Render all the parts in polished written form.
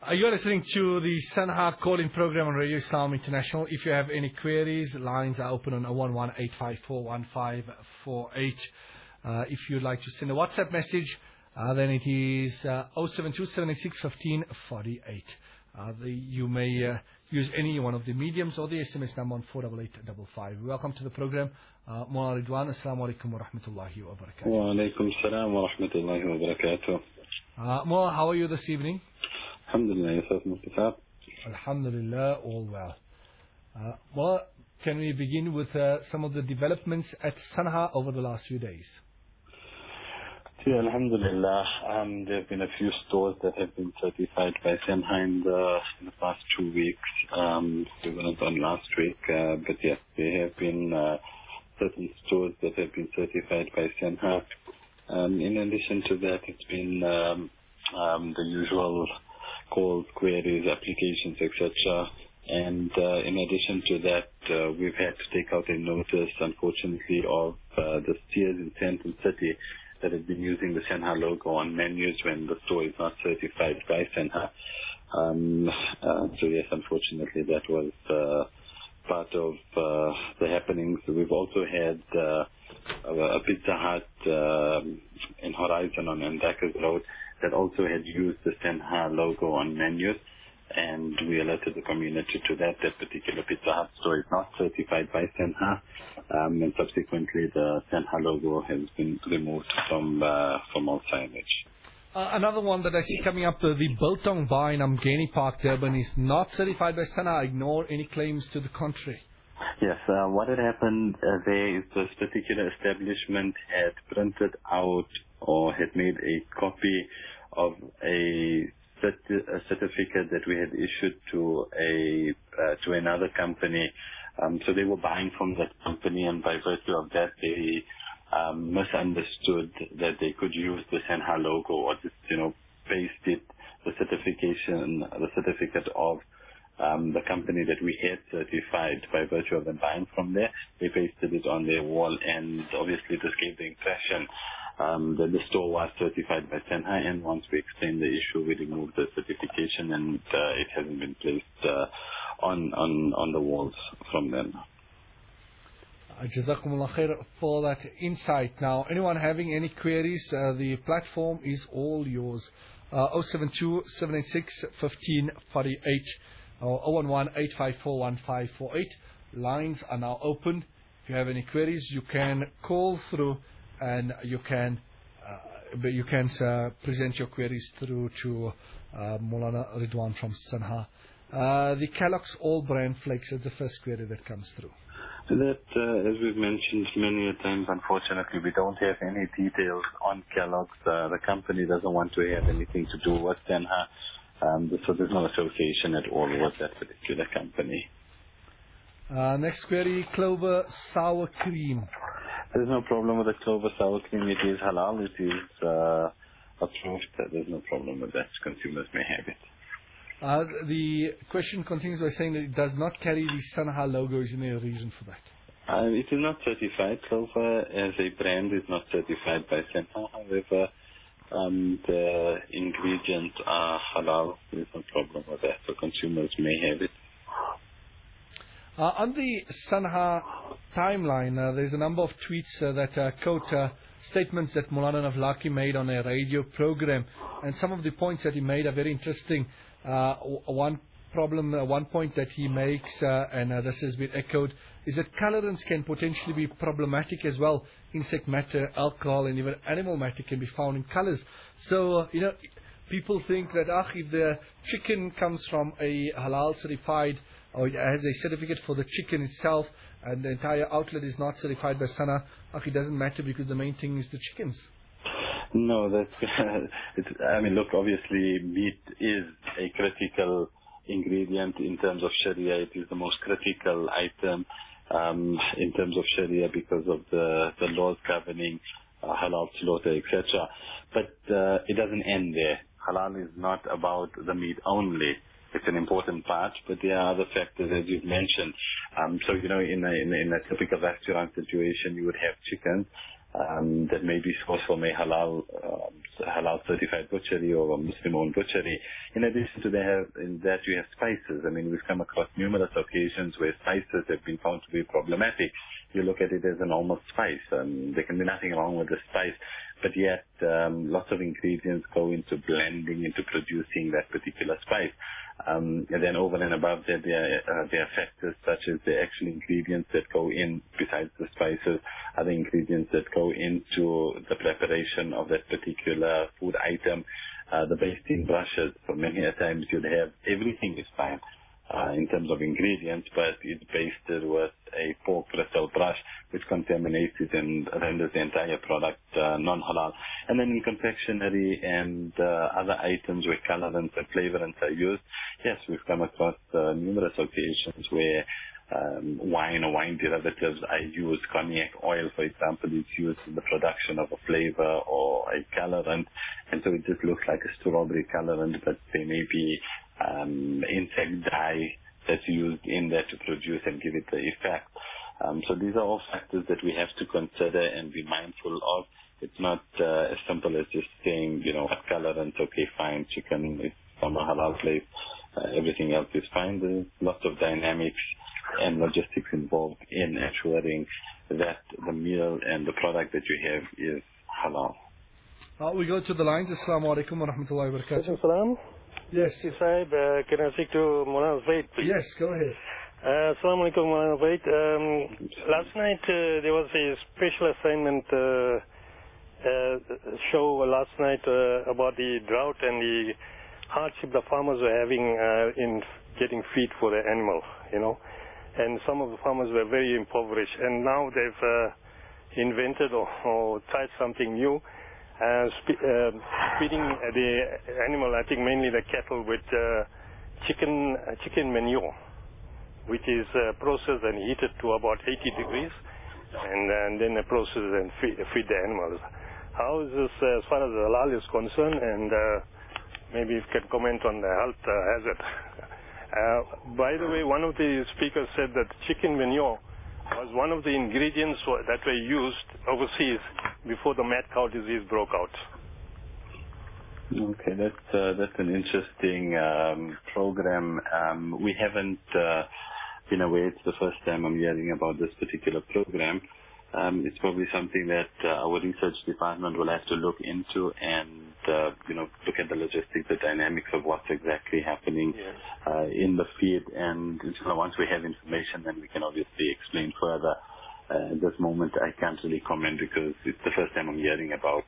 You're listening to the Sanha call-in program on Radio Islam International. If you have any queries, lines are open on 011-854-1548. If you'd like to send a WhatsApp message, then it is 072-7615-48. You may use any one of the mediums or the SMS number on 48855. Welcome to the program. Mullah Ridwan, Assalamu alaikum wa rahmatullahi wa barakatuh. Wa alaikum salam wa rahmatullahi wa barakatuh. Mullah, how are you this evening? Alhamdulillah, yourself, Mustafa? Alhamdulillah, all well. Well, can we begin with some of the developments at Sanha over the last few days? Yeah, Alhamdulillah. There have been a few stores that have been certified by Sanha in the past 2 weeks. We weren't on last week, but yes, there have been certain stores that have been certified by Sanha. In addition to that, it's been the usual calls, queries, applications, etc. And in addition to that, we've had to take out a notice, unfortunately, of the steers in Sandton City that have been using the Sanha logo on menus when the store is not certified by Sanha. So yes, unfortunately, that was part of the happenings. We've also had a Pizza Hut in Horizon on Andakas Road that also had used the Sanha logo on menus, and we alerted the community to that. That particular Pizza Hut store is not certified by Sanha, and subsequently the Sanha logo has been removed from all signage. Another one that I see coming up, the Biltong Bar in Umgeni Park, Durban, is not certified by Sanha. Ignore any claims to the contrary. Yes, what had happened there is this particular establishment had printed out or had made a copy of a certificate that we had issued to another company. So they were buying from that company, and by virtue of that, they misunderstood that they could use the Sanha logo or just, paste it, the certificate of the company that we had certified by virtue of them buying from there. They pasted it on their wall, and obviously this gave the impression that the store was certified by Sanha, and once we explained the issue, we removed the certification, and it hasn't been placed on the walls from them. Jazakumullah khair for that insight. Now, anyone having any queries, the platform is all yours. 072-786-1548 or 011-854-1548. Lines are now open. If you have any queries, you can call through, and you can present your queries through to Maulana Ridwan from Sanha. The Kellogg's All Brand Flakes is the first query that comes through. That, as we've mentioned many a times, unfortunately, we don't have any details on Kellogg's. The company doesn't want to have anything to do with Sanha, so there's no association at all with that particular company. Next query, Clover Sour Cream. There's no problem with the Clover Sour Cream. It is halal. It is approved. There's no problem with that. Consumers may have it. The question continues by saying that it does not carry the Sanha logo. Is there a reason for that? It is not certified. Clover as a brand is not certified by Sanha. However, the ingredients are halal. There's no problem with that. So consumers may have it. On the Sanha timeline, there's a number of tweets that quote statements that Maulana Navlaki made on a radio program, and some of the points that he made are very interesting. One point that he makes, and this has been echoed, is that colorants can potentially be problematic as well. Insect matter, alcohol, and even animal matter can be found in colors. So, people think that if the chicken comes from a halal certified, or has a certificate for the chicken itself, and the entire outlet is not certified by Sanha, it doesn't matter because the main thing is the chickens. No, look, obviously meat is a critical ingredient in terms of Sharia. It is the most critical item in terms of Sharia because of the laws governing halal slaughter, etc. But it doesn't end there. Halal is not about the meat only. It's an important part, but there are other factors, as you've mentioned. In a typical restaurant situation, you would have chickens. that may be sourced from a halal certified butchery or a Muslim-owned butchery. In addition to that, you have spices. I mean, we've come across numerous occasions where spices have been found to be problematic. You look at it as a normal spice. There can be nothing wrong with the spice, but yet lots of ingredients go into blending, into producing that particular spice. And then over and above that, there are factors such as the actual ingredients that go in, besides the spices, other ingredients that go into the preparation of that particular food item. The basting brushes, so many a times you'd have everything is fine in terms of ingredients, but it's basted with a pork bristle brush, which contaminates it and renders the entire product non-halal. And then in confectionery and other items where colorants and flavorants are used, yes, we've come across numerous occasions where wine or wine derivatives are used. Cognac oil, for example, is used in the production of a flavor or a colorant, and so it just looks like a strawberry colorant, but there may be insect dye that's used in there to produce and give it the effect. So these are all factors that we have to consider and be mindful of. It's not as simple as just saying, what colorant, okay, fine, chicken is from a halal place, everything else is fine. There's lots of dynamics and logistics involved in ensuring that the meal and the product that you have is halal. We go to the lines. Assalamu alaikum wa rahmatullahi wa barakatuh. Salam. Yes. Sahib, can I speak to Maulana Zaid, please? Yes, go ahead. Assalamu alaikum, Maulana Zaid. Last night there was a special assignment show last night about the drought and the hardship the farmers were having in getting feed for their animal, And some of the farmers were very impoverished. And now they've invented or tried something new. Feeding the animal, I think mainly the cattle, with chicken manure, which is processed and heated to about 80 degrees, and then processed and feed the animals. How is this as far as halal is concerned? And maybe you can comment on the health hazard. By the way, one of the speakers said that chicken manure was one of the ingredients that were used overseas before the mad cow disease broke out. Okay, that's an interesting program. We haven't been aware. It's the first time I'm hearing about this particular program. It's probably something that our research department will have to look into and look at the logistics, the dynamics of what's exactly happening in the feed. And once we have information, then we can obviously explain further. At this moment, I can't really comment because it's the first time I'm hearing about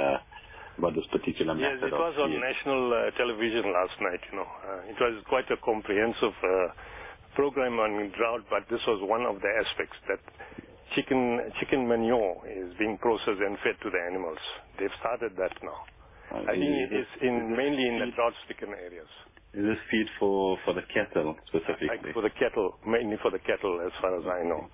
this particular method. Yes, it was on national television last night. It was quite a comprehensive program on drought, but this was one of the aspects that chicken manure is being processed and fed to the animals. They've started that now. I think it is mainly in the drought-stricken areas. Is this feed for the cattle specifically? For the cattle, mainly for the cattle, as far as I know.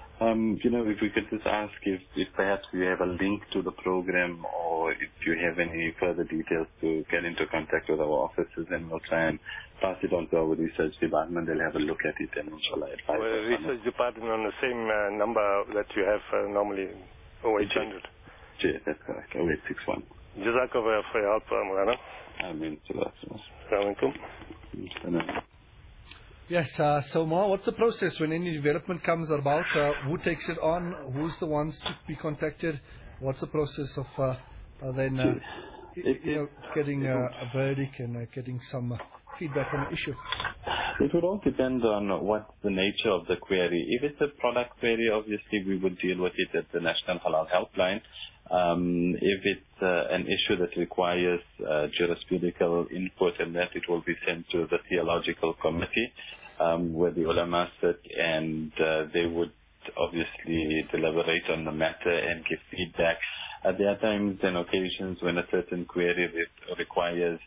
If we could just ask if perhaps you have a link to the program, or if you have any further details to get into contact with our offices, and we'll try and pass it on to our research department. They'll have a look at it and inshallah advise. Well, research department on the same number that you have normally, 0800. That's correct, 0861. Jazakallah for your help, Mulana. Ameen. Assalamu alaikum. Yes, so Ma, what's the process when any development comes about? Who takes it on? Who's the ones to be contacted? What's the process of then getting a verdict and getting some feedback on the issue? It would all depend on what's the nature of the query. If it's a product query, obviously we would deal with it at the National Halal Helpline. If it's an issue that requires jurisprudential input, and that it will be sent to the Theological Committee, where the ulama sit, and they would obviously deliberate on the matter and give feedback. There are times and occasions when a certain query requires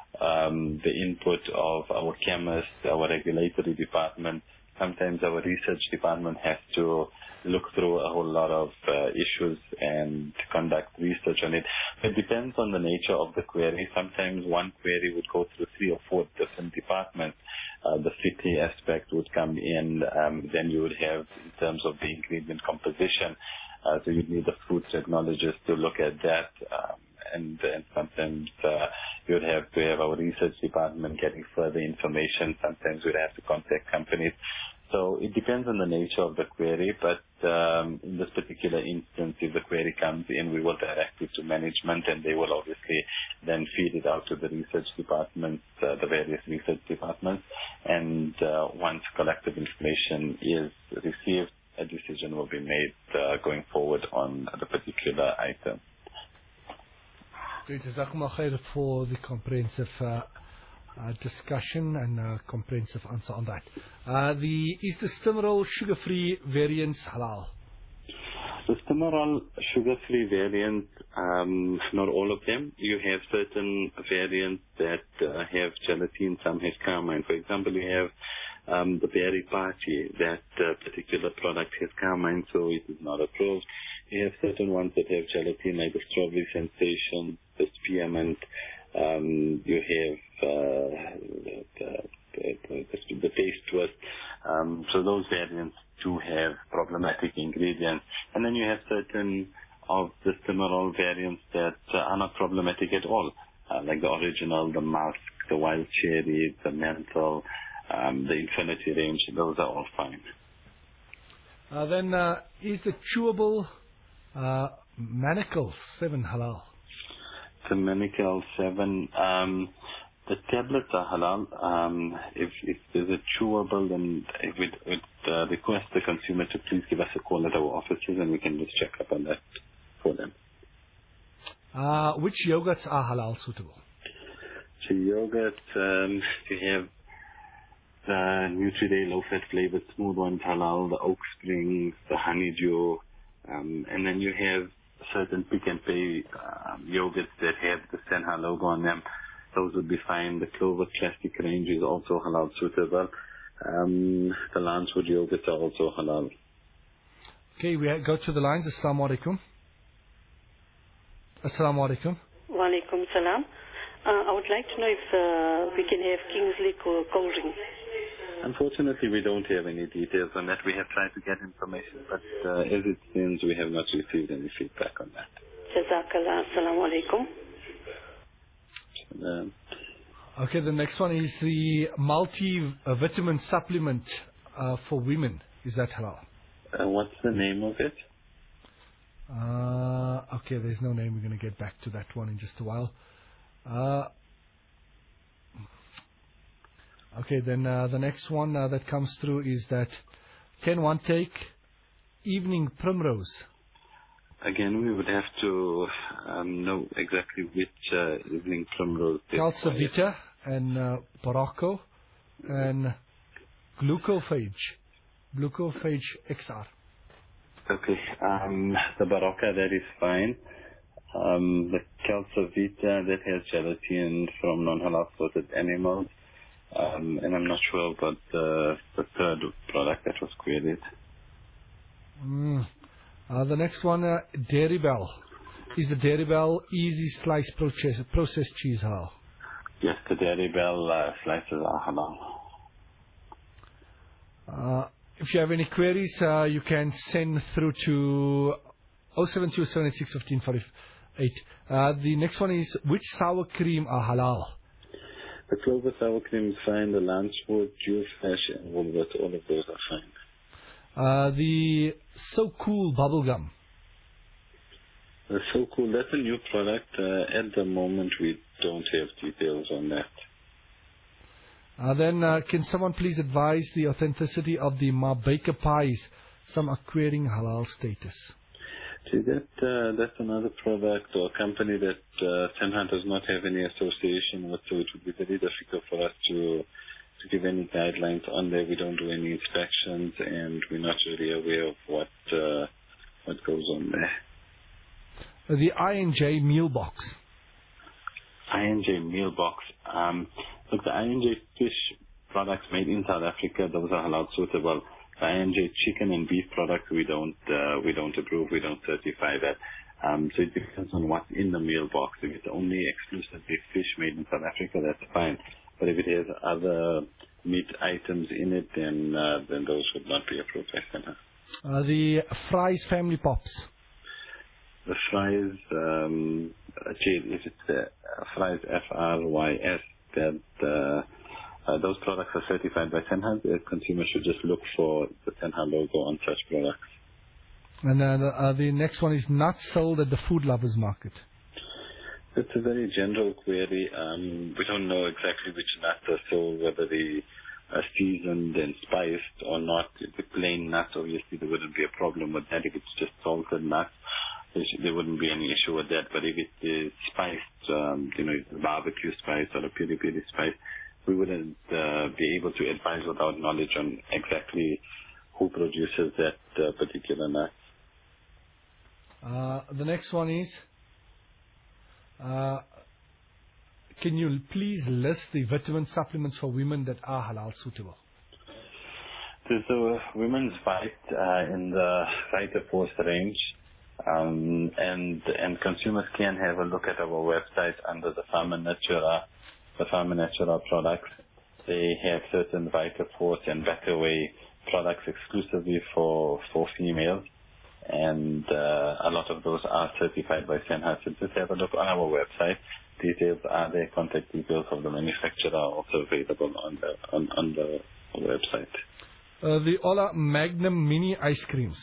the input of our chemists, our regulatory department. Sometimes our research department has to look through a whole lot of issues and conduct research on it. It depends on the nature of the query. Sometimes one query would go through 3 or 4 different departments. The city aspect would come in. Then you would have, in terms of the ingredient composition, So you'd need a food technologist to look at that. And sometimes you'd have to have our research department getting further information. Sometimes we'd have to contact companies. So it depends on the nature of the query, but in this particular instance, if the query comes in, we will direct it to management, and they will obviously then feed it out to the research departments, the various research departments, and once collective information is received, a decision will be made going forward on the particular item. Great, Jazakumullah khair for the comprehensive discussion and comprehensive answer on that. Is the Stimorol sugar-free variants halal? The Stimorol sugar-free variants, not all of them. You have certain variants that have gelatin, some have carmine. For example, you have the Berry Party. That particular product has carmine, so it is not approved. You have certain ones that have gelatin, like the Strawberry Sensation, the Spearmint. You have the Taste Twist. So those variants do have problematic ingredients. And then you have certain of the Stimorol variants that are not problematic at all, like the Original, the Musk, the Wild Cherry, the Menthol, the Infinity range. Those are all fine. Then is the chewable Manacle 7 halal? The Manacle 7, the tablets are halal. If there's a chewable, then we'd request the consumer to please give us a call at our offices, and we can just check up on that for them. Which yogurts are halal suitable? So yogurt, you have the Nutri-Day low-fat flavored smooth ones halal, the Oak Springs, the Honeydew, and then you have certain Pick and Pay yogurts that have the Senha logo on them. Those would be fine. The Clover Classic range is also halal suitable. The Lancewood yogurts are also halal. Okay, we go to the lines. Assalamu alaikum. Assalamu alaikum. Wa alaikum salam. I would like to know if we can have Kingsley cold drink. Unfortunately, we don't have any details on that. We have tried to get information, but as it stands, we have not received any feedback on that. Jazakallah. Assalamu alaikum. Okay, the next one is the multivitamin supplement for women. Is that halal? What's the name of it? Okay, there's no name. We're going to get back to that one in just a while. Okay, then the next one that comes through is that can one take evening primrose? Again, we would have to know exactly which evening primrose. Calcivita and Barocco and Glucophage XR. Okay, the Barocca, that is fine. The Calcivita, that has gelatin from non-halal slaughtered animals. And I'm not sure about the third product that was queried. The next one, Dairy Bell. Is the Dairy Bell easy slice processed cheese halal? Yes, the Dairy Bell slices are halal. If you have any queries, you can send through to 072-786-1548. The next one is, which sour cream are halal? The Clover sour cream is fine. The Lancewood, Jewelfish, and Woolworths, all of those are fine. The So Cool bubblegum. The So Cool, that's a new product. At the moment, we don't have details on that. Then, can someone please advise the authenticity of the Ma Baker pies? Some are querying halal status. See, that's another product or company that Senha does not have any association with, so it would be very difficult for us to give any guidelines on there. We don't do any inspections, and we're not really aware of what goes on there. The I&J meal box. I&J meal box. Look, the I&J fish products made in South Africa, those are halal suitable. The I&J chicken and beef products, we don't approve, we don't certify that. So it depends on what's in the meal box. If it's only exclusively fish made in South Africa, that's fine. But if it has other meat items in it, then those would not be approved by Senha. The Fry's Family Pops. The Frys, if it's Frys FRYS, that those products are certified by Senha. The consumer should just look for the Senha logo on such products. And the next one is not sold at the food lovers market. It's a very general query. We don't know exactly which nuts are sold, whether they are seasoned and spiced or not. If the plain nuts, obviously there wouldn't be a problem with that. If it's just salted nuts, there wouldn't be any issue with that. But if it is spiced, barbecue spice or a piri-piri spice, we wouldn't be able to advise without knowledge on exactly who produces that particular nut. The next one is, can you please list the vitamin supplements for women that are halal suitable? There's a women's Vite in the Vitaforce range, and consumers can have a look at our website under the Pharma Natura products. They have certain Vitaforce and Betterway products exclusively for females, and a lot of those are certified by Senha. So just have a look on our website. Details are there. Contact details of the manufacturer are also available on the website. The Ola Magnum Mini ice creams.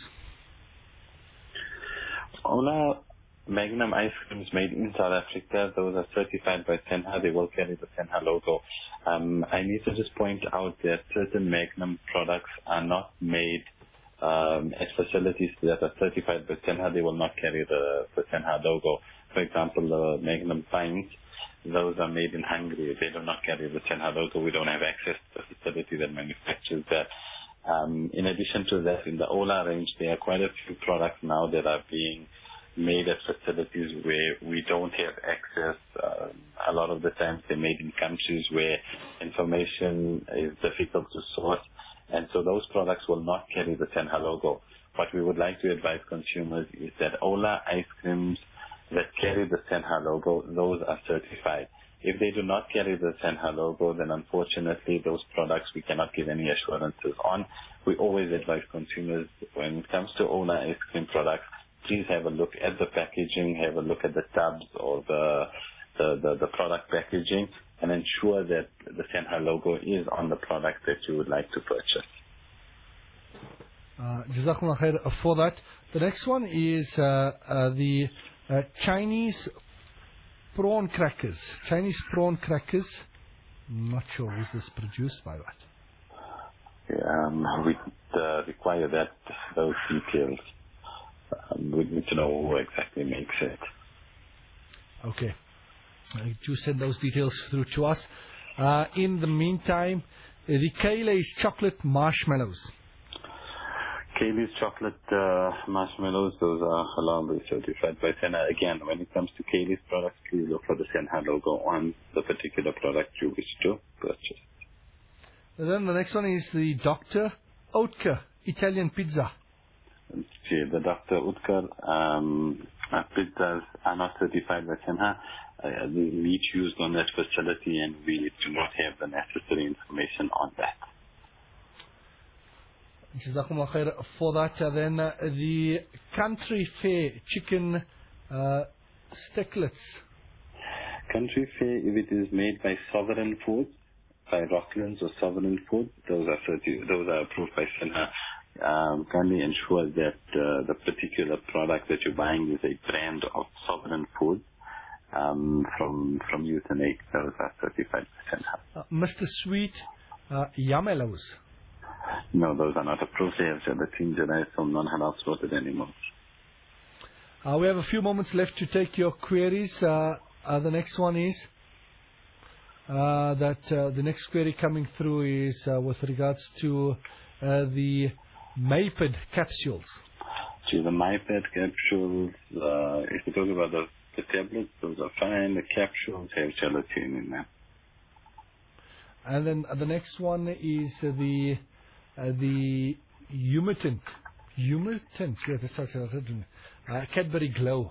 Ola Magnum ice creams made in South Africa. Those are certified by Senha. They will carry the Senha logo. I need to just point out that certain Magnum products are not made at facilities that are certified by Senha. They will not carry the Senha logo. For example, the Magnum pints, those are made in Hungary. They do not carry the Senha logo. We don't have access to the facility that manufactures that. In addition to that, in the Ola range, there are quite a few products now that are being made at facilities where we don't have access. A lot of the times they're made in countries where information is difficult to source, and so those products will not carry the Senha logo. What we would like to advise consumers is that Ola ice creams that carry the Senha logo, those are certified. If they do not carry the Senha logo, then unfortunately those products we cannot give any assurances on. We always advise consumers, when it comes to Ola ice cream products, please have a look at the packaging, have a look at the tubs or the product packaging, and ensure that the Senha logo is on the product that you would like to purchase. Jazakumullah khair for that. The next one is the Chinese prawn crackers. Chinese prawn crackers. I'm not sure who's this produced by what. We require those details. We need to know who exactly makes it. Okay. Do send those details through to us. In the meantime, the Kaylee's chocolate marshmallows. Kaylee's chocolate marshmallows, those are halal certified by Senha. Again, when it comes to Kaylee's products, please look for the Senha logo on the particular product you wish to purchase. And then the next one is the Dr. Oetker Italian pizza. The Dr. Oetker pizzas are not certified by Senha. The meat used on that facility, and we do not have the necessary information on that. Jazakumullah khair for that. Then the Country Fair chicken sticklets. Country Fair, if it is made by Sovereign Foods, by Rocklands or Sovereign Foods, those are approved by Senha. Kindly ensure that the particular product that you're buying is a brand of Sovereign Foods from Youth and Aid. Those are certified by Senha. Mr. Sweet Yamelos. No, those are not approved. They have gelatin, so non-halal slaughtered animals. We have a few moments left to take your queries. The next one is the next query coming through is with regards to the MyPed capsules. The MyPed capsules, if you talk about the tablets, those are fine. The capsules have gelatin in them. And then the next one is the Humitant. Yeah, that's Cadbury Glow.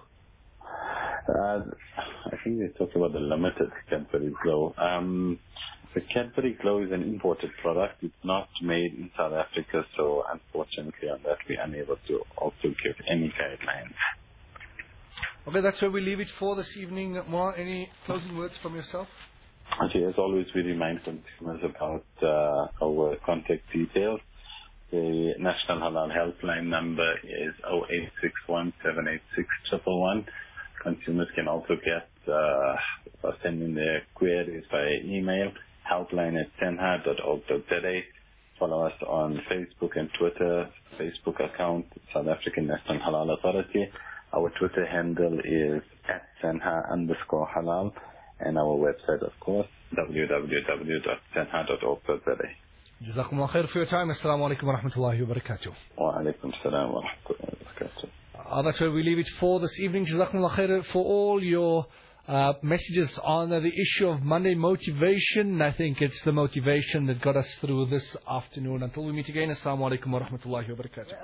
I think they talked about the limited Cadbury Glow. The Cadbury Glow is an imported product. It's not made in South Africa, so unfortunately on that we're unable to also give any guidelines. Okay, that's where we leave it for this evening. Mullah, any closing words from yourself? Okay, as always, we remind consumers about our contact details. The National Halal Helpline number is 0861 786 111. Consumers can also get send in their queries via email, helpline@senha.org.za. Follow us on Facebook and Twitter. Facebook account, South African National Halal Authority. Our Twitter handle is @senha_halal. And our website, of course, www.senha.org.za. Jazakumullah khair for your time. Assalamu alaikum wa rahmatullahi wa barakatuh. Wa alaikum salam wa rahmatullahi wa barakatuh. That's where we leave it for this evening. Jazakumullah khair for all your messages on the issue of Monday motivation. I think it's the motivation that got us through this afternoon. Until we meet again, assalamu alaikum wa rahmatullahi wa barakatuh.